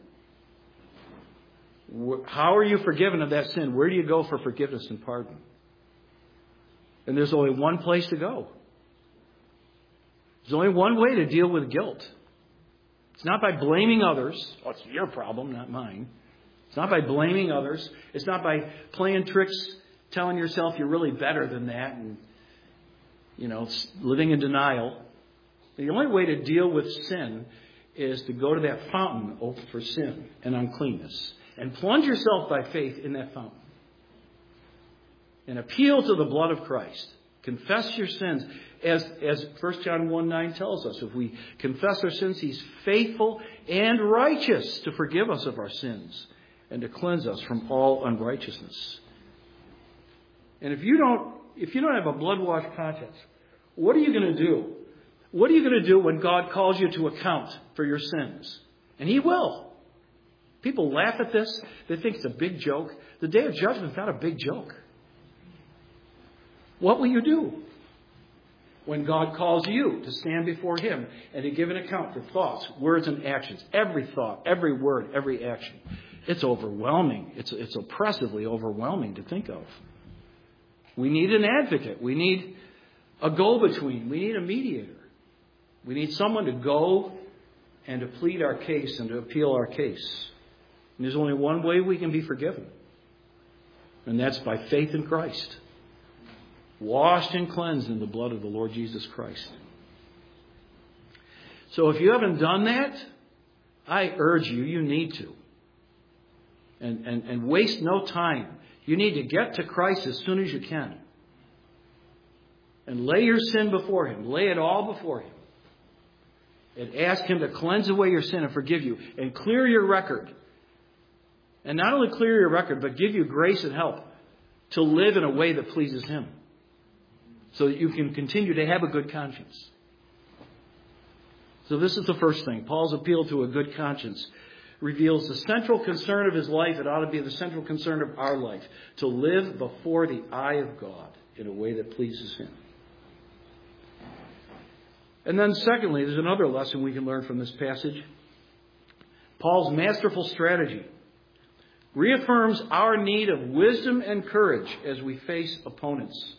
[SPEAKER 1] How are you forgiven of that sin? Where do you go for forgiveness and pardon? And there's only one place to go. There's only one way to deal with guilt. It's not by blaming others. Oh, it's your problem, not mine. It's not by blaming others. It's not by playing tricks, telling yourself you're really better than that and, living in denial. The only way to deal with sin is to go to that fountain open for sin and uncleanness and plunge yourself by faith in that fountain and appeal to the blood of Christ. Confess your sins. As 1 John 1:9 tells us, if we confess our sins, He's faithful and righteous to forgive us of our sins and to cleanse us from all unrighteousness. And if you don't have a blood-washed conscience, what are you going to do? What are you going to do when God calls you to account for your sins? And He will. People laugh at this. They think it's a big joke. The day of judgment is not a big joke. What will you do when God calls you to stand before Him and to give an account for thoughts, words, and actions? Every thought, every word, every action. It's overwhelming. It's oppressively overwhelming to think of. We need an advocate. We need a go-between. We need a mediator. We need someone to go and to plead our case and to appeal our case. And there's only one way we can be forgiven. And that's by faith in Christ. Washed and cleansed in the blood of the Lord Jesus Christ. So if you haven't done that, I urge you, you need to. And waste no time. You need to get to Christ as soon as you can. And lay your sin before Him. Lay it all before Him. And ask Him to cleanse away your sin and forgive you. And clear your record. And not only clear your record, but give you grace and help to live in a way that pleases Him. So that you can continue to have a good conscience. So this is the first thing. Paul's appeal to a good conscience reveals the central concern of his life. It ought to be the central concern of our life. To live before the eye of God in a way that pleases Him. And then secondly, there's another lesson we can learn from this passage. Paul's masterful strategy reaffirms our need of wisdom and courage as we face opponents.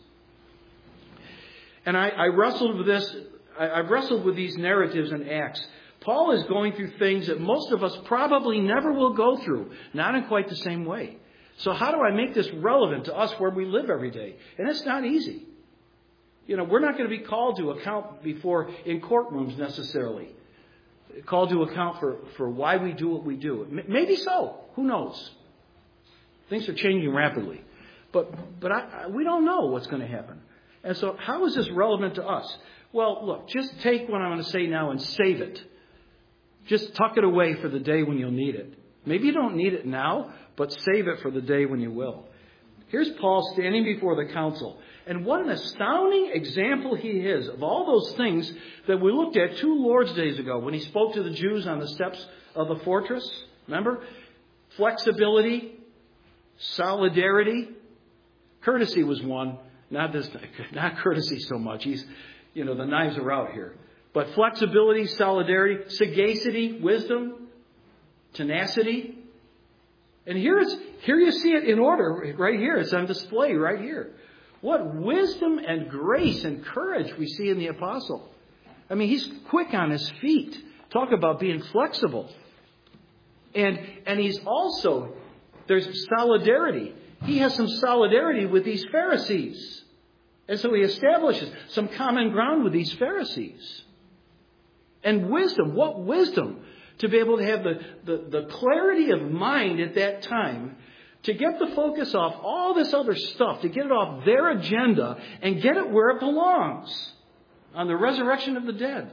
[SPEAKER 1] And I wrestled with this. I've wrestled with these narratives in Acts. Paul is going through things that most of us probably never will go through. Not in quite the same way. So how do I make this relevant to us where we live every day? And it's not easy. We're not going to be called to account in courtrooms necessarily. Called to account for why we do what we do. Maybe so. Who knows? Things are changing rapidly. But we don't know what's going to happen. And so how is this relevant to us? Well, look, just take what I'm going to say now and save it. Just tuck it away for the day when you'll need it. Maybe you don't need it now, but save it for the day when you will. Here's Paul standing before the council. And what an astounding example he is of all those things that we looked at 2 Lord's Days ago when he spoke to the Jews on the steps of the fortress. Remember? Flexibility, solidarity. Courtesy was one. Not courtesy so much. The knives are out here. But flexibility, solidarity, sagacity, wisdom, tenacity. And here you see it in order right here. It's on display right here. What wisdom and grace and courage we see in the apostle. I mean, he's quick on his feet. Talk about being flexible. And he's also, there's solidarity. He has some solidarity with these Pharisees. And so he establishes some common ground with these Pharisees. And wisdom, what wisdom? To be able to have the clarity of mind at that time to get the focus off all this other stuff, to get it off their agenda and get it where it belongs, on the resurrection of the dead.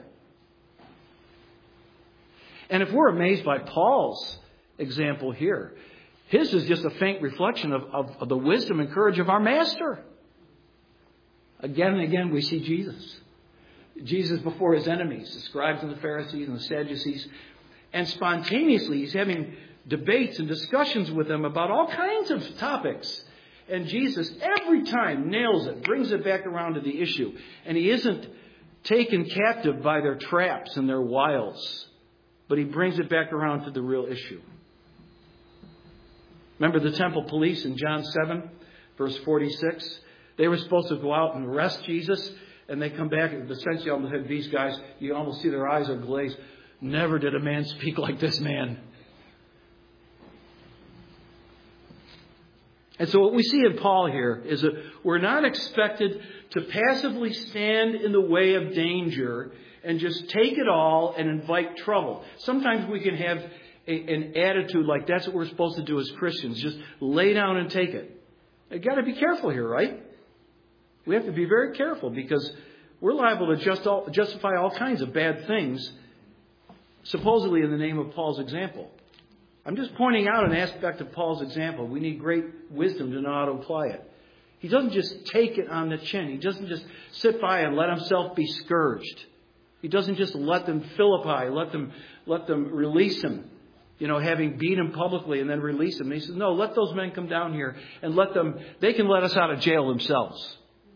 [SPEAKER 1] And if we're amazed by Paul's example here, His is just a faint reflection of the wisdom and courage of our Master. Again and again we see Jesus. Jesus before his enemies, the scribes and the Pharisees and the Sadducees. And spontaneously he's having debates and discussions with them about all kinds of topics. And Jesus every time nails it, brings it back around to the issue. And he isn't taken captive by their traps and their wiles, but he brings it back around to the real issue. Remember the temple police in John 7, verse 46? They were supposed to go out and arrest Jesus, and they come back, and essentially almost had these guys, you almost see their eyes are glazed. Never did a man speak like this man. And so what we see in Paul here is that we're not expected to passively stand in the way of danger and just take it all and invite trouble. Sometimes we can have an attitude like that's what we're supposed to do as Christians. Just lay down and take it. You've got to be careful here, right? We have to be very careful because we're liable to justify all kinds of bad things, supposedly in the name of Paul's example. I'm just pointing out an aspect of Paul's example. We need great wisdom to know how to apply it. He doesn't just take it on the chin. He doesn't just sit by and let himself be scourged. He doesn't just let them Philippi, let them release him, having beat him publicly and then release him. And he says, no, let those men come down here and they can let us out of jail themselves.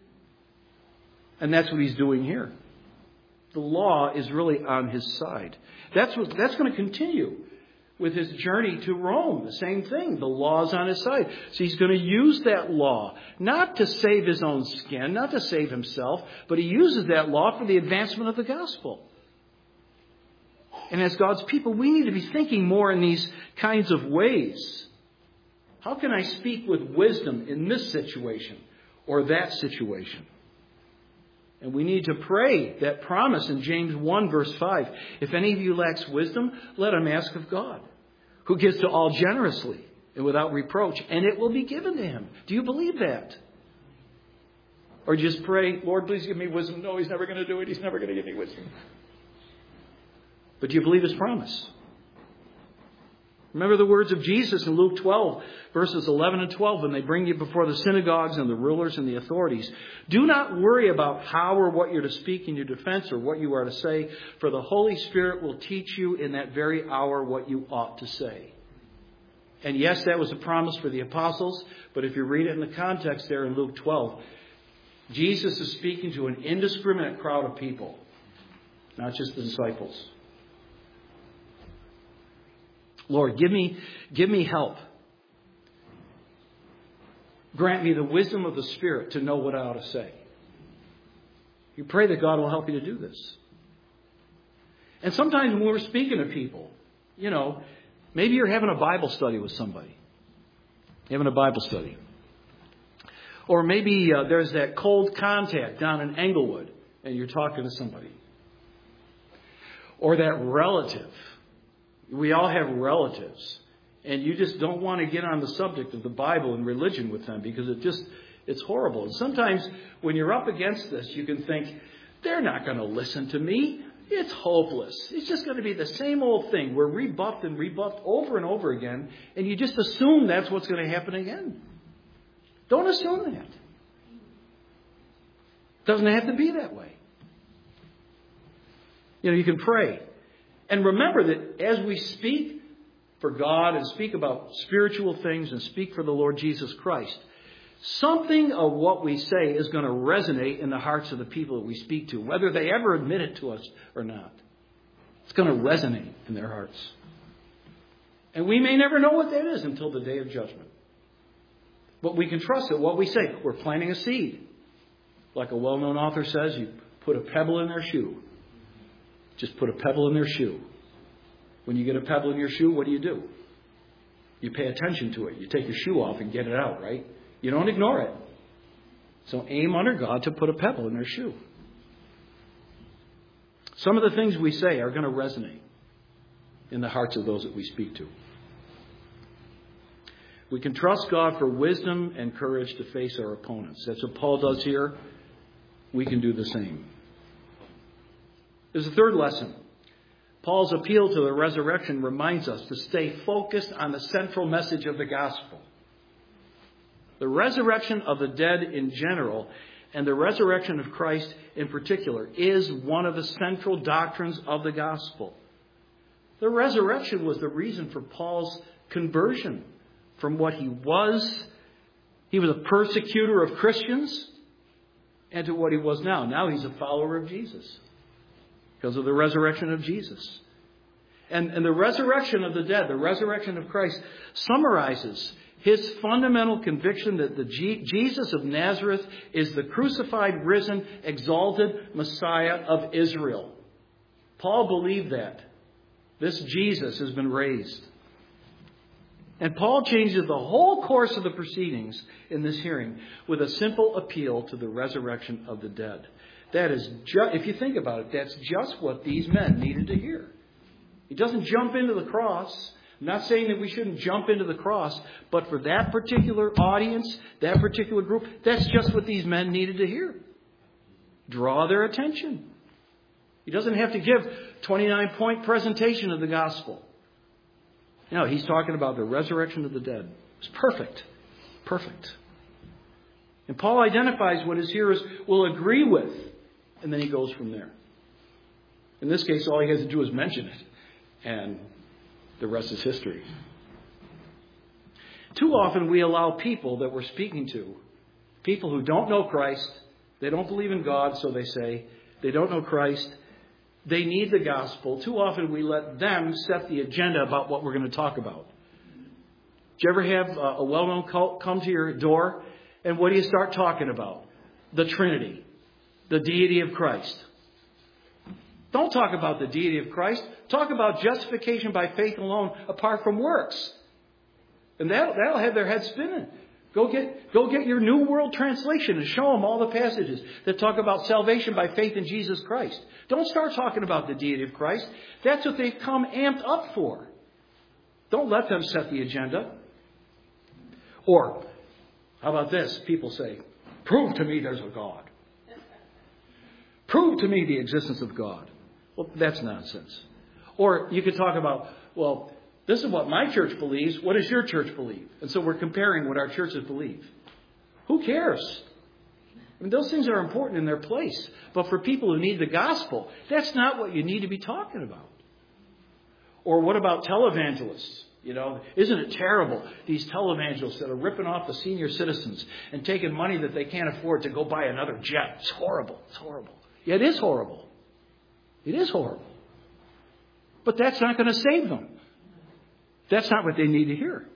[SPEAKER 1] And that's what he's doing here. The law is really on his side. That's going to continue with his journey to Rome. The same thing. The law is on his side. So he's going to use that law, not to save his own skin, not to save himself, but he uses that law for the advancement of the gospel. And as God's people, we need to be thinking more in these kinds of ways. How can I speak with wisdom in this situation or that situation? And we need to pray that promise in James 1, verse 5. If any of you lacks wisdom, let him ask of God, who gives to all generously and without reproach, and it will be given to him. Do you believe that? Or just pray, Lord, please give me wisdom. No, he's never going to do it. He's never going to give me wisdom. But do you believe his promise? Remember the words of Jesus in Luke 12, verses 11 and 12, when they bring you before the synagogues and the rulers and the authorities. Do not worry about how or what you're to speak in your defense or what you are to say, for the Holy Spirit will teach you in that very hour what you ought to say. And yes, that was a promise for the apostles, but if you read it in the context there in Luke 12, Jesus is speaking to an indiscriminate crowd of people, not just the disciples. Lord, give me help. Grant me the wisdom of the Spirit to know what I ought to say. You pray that God will help you to do this. And sometimes when we're speaking to people, maybe you're having a Bible study with somebody. Having a Bible study. Or maybe there's that cold contact down in Englewood and you're talking to somebody. Or that relative. We all have relatives, and you just don't want to get on the subject of the Bible and religion with them because it's horrible. And sometimes when you're up against this, you can think, they're not going to listen to me. It's hopeless. It's just going to be the same old thing. We're rebuffed and rebuffed over and over again, and you just assume that's what's going to happen again. Don't assume that. It doesn't have to be that way. You can pray. And remember that as we speak for God and speak about spiritual things and speak for the Lord Jesus Christ, something of what we say is going to resonate in the hearts of the people that we speak to, whether they ever admit it to us or not. It's going to resonate in their hearts. And we may never know what that is until the day of judgment. But we can trust that what we say, we're planting a seed. Like a well-known author says, you put a pebble in their shoe. Just put a pebble in their shoe. When you get a pebble in your shoe, what do? You pay attention to it. You take your shoe off and get it out, right? You don't ignore it. So aim under God to put a pebble in their shoe. Some of the things we say are going to resonate in the hearts of those that we speak to. We can trust God for wisdom and courage to face our opponents. That's what Paul does here. We can do the same. There's a third lesson. Paul's appeal to the resurrection reminds us to stay focused on the central message of the gospel. The resurrection of the dead in general and the resurrection of Christ in particular is one of the central doctrines of the gospel. The resurrection was the reason for Paul's conversion from what he was. He was a persecutor of Christians, and to what he was now. Now he's a follower of Jesus because of the resurrection of Jesus. And the resurrection of the dead, the resurrection of Christ, summarizes his fundamental conviction that Jesus of Nazareth is the crucified, risen, exalted Messiah of Israel. Paul believed that. This Jesus has been raised. And Paul changes the whole course of the proceedings in this hearing with a simple appeal to the resurrection of the dead. That is, if you think about it, that's just what these men needed to hear. He doesn't jump into the cross. I'm not saying that we shouldn't jump into the cross, but for that particular audience, that particular group, that's just what these men needed to hear. Draw their attention. He doesn't have to give 29-point presentation of the gospel. No, he's talking about the resurrection of the dead. It's perfect. Perfect. And Paul identifies what his hearers will agree with, and then he goes from there. In this case, all he has to do is mention it, and the rest is history. Too often we allow people that we're speaking to, people who don't know Christ, they don't believe in God, so they say, they don't know Christ, they need the gospel. Too often we let them set the agenda about what we're going to talk about. Did you ever have a well-known cult come to your door, and what do you start talking about? The Trinity, the deity of Christ. Don't talk about the deity of Christ. Talk about justification by faith alone, apart from works. And that'll have their head spinning. Go get your New World Translation and show them all the passages that talk about salvation by faith in Jesus Christ. Don't start talking about the deity of Christ. That's what they've come amped up for. Don't let them set the agenda. Or, how about this? People say, prove to me there's a God. Prove to me the existence of God. Well, that's nonsense. Or you could talk about, well, this is what my church believes. What does your church believe? And so we're comparing what our churches believe. Who cares? I mean, those things are important in their place. But for people who need the gospel, that's not what you need to be talking about. Or what about televangelists? You know, isn't it terrible, these televangelists that are ripping off the senior citizens and taking money that they can't afford to go buy another jet? It's horrible. It's horrible. Yeah, it is horrible. It is horrible. But that's not going to save them. That's not what they need to hear.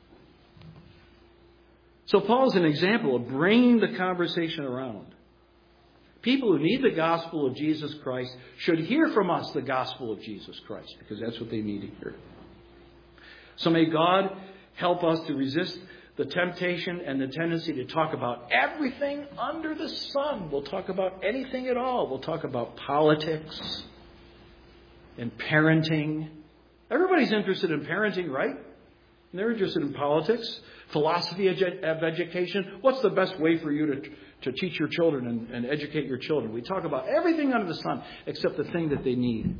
[SPEAKER 1] So Paul's an example of bringing the conversation around. People who need the gospel of Jesus Christ should hear from us the gospel of Jesus Christ, because that's what they need to hear. So may God help us to resist the temptation and the tendency to talk about everything under the sun. We'll talk about anything at all. We'll talk about politics and parenting. Everybody's interested in parenting, right? They're interested in politics, philosophy of education. What's the best way for you to teach your children and educate your children? We talk about everything under the sun except the thing that they need.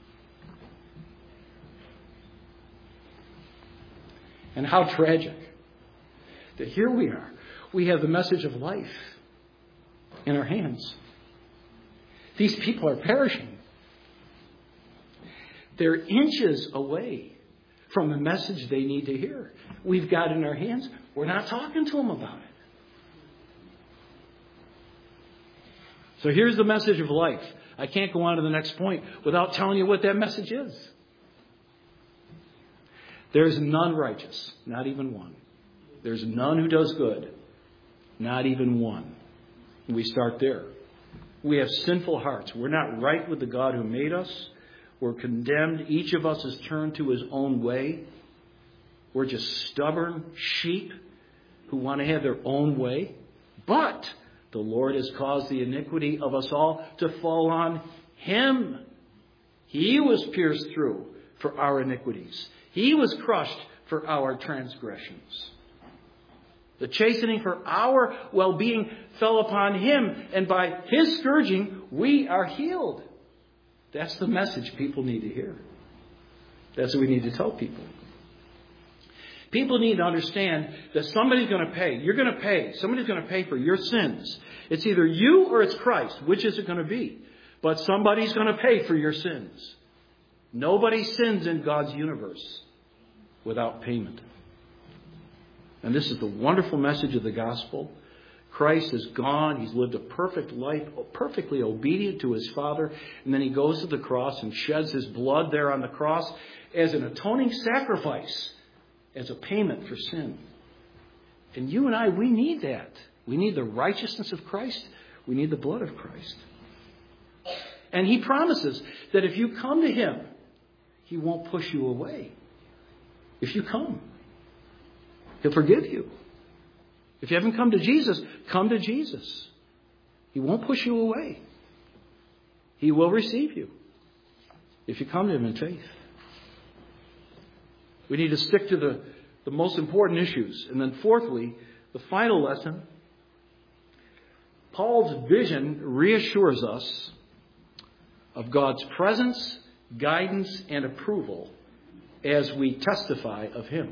[SPEAKER 1] And how tragic that here we are. We have the message of life in our hands. These people are perishing. They're inches away from the message they need to hear. We've got it in our hands. We're not talking to them about it. So here's the message of life. I can't go on to the next point without telling you what that message is. There's none righteous, not even one. There's none who does good, not even one. We start there. We have sinful hearts. We're not right with the God who made us. We're condemned. Each of us is turned to his own way. We're just stubborn sheep who want to have their own way. But the Lord has caused the iniquity of us all to fall on him. He was pierced through for our iniquities. He was crushed for our transgressions. The chastening for our well-being fell upon him, and by his scourging we are healed. That's the message people need to hear. That's what we need to tell people. People need to understand that somebody's going to pay. You're going to pay. Somebody's going to pay for your sins. It's either you or it's Christ. Which is it going to be? But somebody's going to pay for your sins. Nobody sins in God's universe without payment. And this is the wonderful message of the gospel. Christ is gone. He's lived a perfect life, perfectly obedient to his Father. And then he goes to the cross and sheds his blood there on the cross as an atoning sacrifice, as a payment for sin. And you and I, we need that. We need the righteousness of Christ. We need the blood of Christ. And he promises that if you come to him, he won't push you away. If you come, he'll forgive you. If you haven't come to Jesus, come to Jesus. He won't push you away. He will receive you if you come to him in faith. We need to stick to the most important issues. And then fourthly, the final lesson, Paul's vision reassures us of God's presence, guidance, and approval as we testify of him.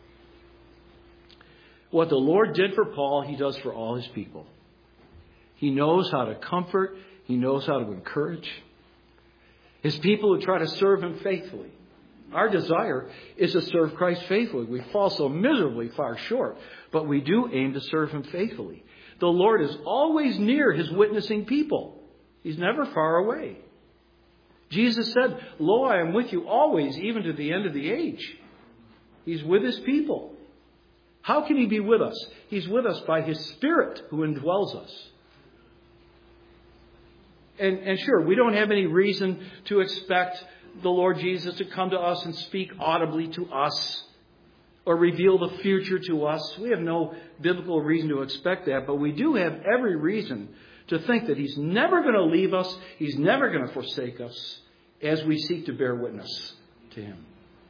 [SPEAKER 1] What the Lord did for Paul, he does for all his people. He knows how to comfort. He knows how to encourage his people who try to serve him faithfully. Our desire is to serve Christ faithfully. We fall so miserably far short, but we do aim to serve him faithfully. The Lord is always near his witnessing people. He's never far away. Jesus said, "Lo, I am with you always, even to the end of the age." He's with his people. How can he be with us? He's with us by his Spirit who indwells us. And sure, we don't have any reason to expect the Lord Jesus to come to us and speak audibly to us or reveal the future to us. We have no biblical reason to expect that, but we do have every reason to think that he's never going to leave us. He's never going to forsake us as we seek to bear witness to him.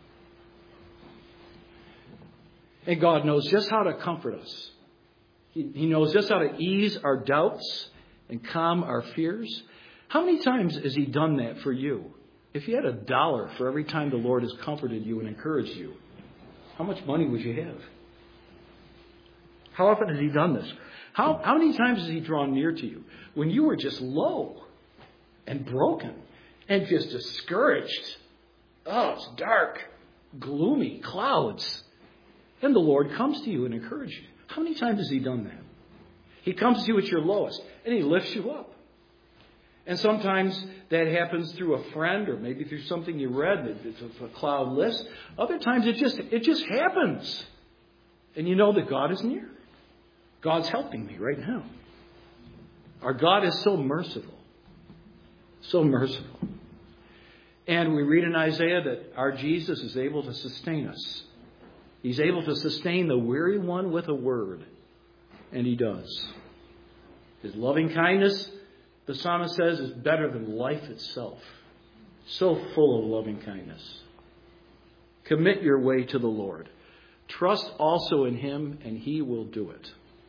[SPEAKER 1] And God knows just how to comfort us. He knows just how to ease our doubts and calm our fears. How many times has he done that for you? If you had $1 for every time the Lord has comforted you and encouraged you, how much money would you have? How often has he done this? How many times has he drawn near to you when you were just low and broken and just discouraged? Oh, it's dark, gloomy, clouds. And the Lord comes to you and encourages you. How many times has he done that? He comes to you at your lowest and he lifts you up. And sometimes that happens through a friend or maybe through something you read. It's a cloud list. Other times it just happens. And you know that God is near. God's helping me right now. Our God is so merciful. So merciful. And we read in Isaiah that our Jesus is able to sustain us. He's able to sustain the weary one with a word. And he does. His loving kindness, the psalmist says, is better than life itself. So full of loving kindness. Commit your way to the Lord. Trust also in him, and he will do it.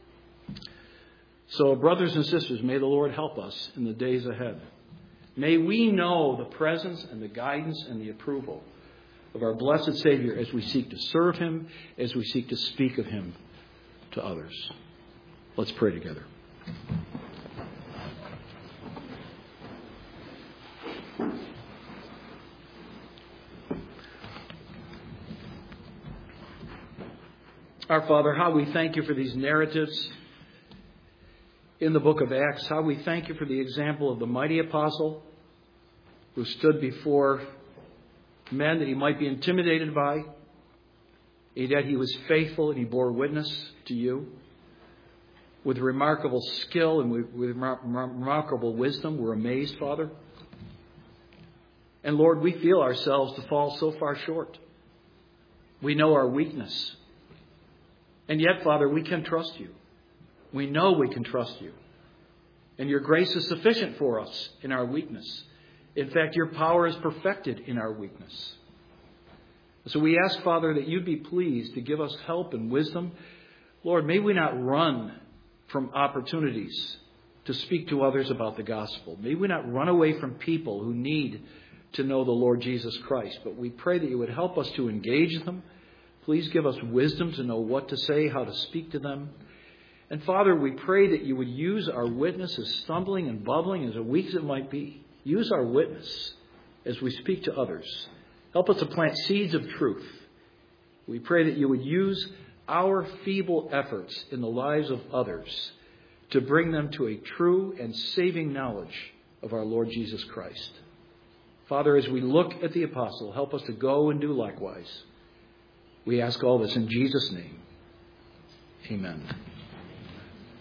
[SPEAKER 1] So, brothers and sisters, may the Lord help us in the days ahead. May we know the presence and the guidance and the approval of our blessed Savior as we seek to serve him, as we seek to speak of him to others. Let's pray together. Our Father, how we thank you for these narratives in the book of Acts. How we thank you for the example of the mighty apostle who stood before men that he might be intimidated by, and yet he was faithful and he bore witness to you with remarkable skill and with remarkable wisdom. We're amazed, Father. And Lord, we feel ourselves to fall so far short. We know our weakness. And yet, Father, we can trust you. We know we can trust you. And your grace is sufficient for us in our weakness. In fact, your power is perfected in our weakness. So we ask, Father, that you'd be pleased to give us help and wisdom. Lord, may we not run from opportunities to speak to others about the gospel. May we not run away from people who need to know the Lord Jesus Christ, but we pray that you would help us to engage them. Please give us wisdom to know what to say, how to speak to them. And Father, we pray that you would use our witness, as stumbling and bubbling, as weak as it might be. Use our witness as we speak to others. Help us to plant seeds of truth. We pray that you would use our feeble efforts in the lives of others to bring them to a true and saving knowledge of our Lord Jesus Christ. Father, as we look at the apostle, help us to go and do likewise. We ask all this in Jesus' name. Amen.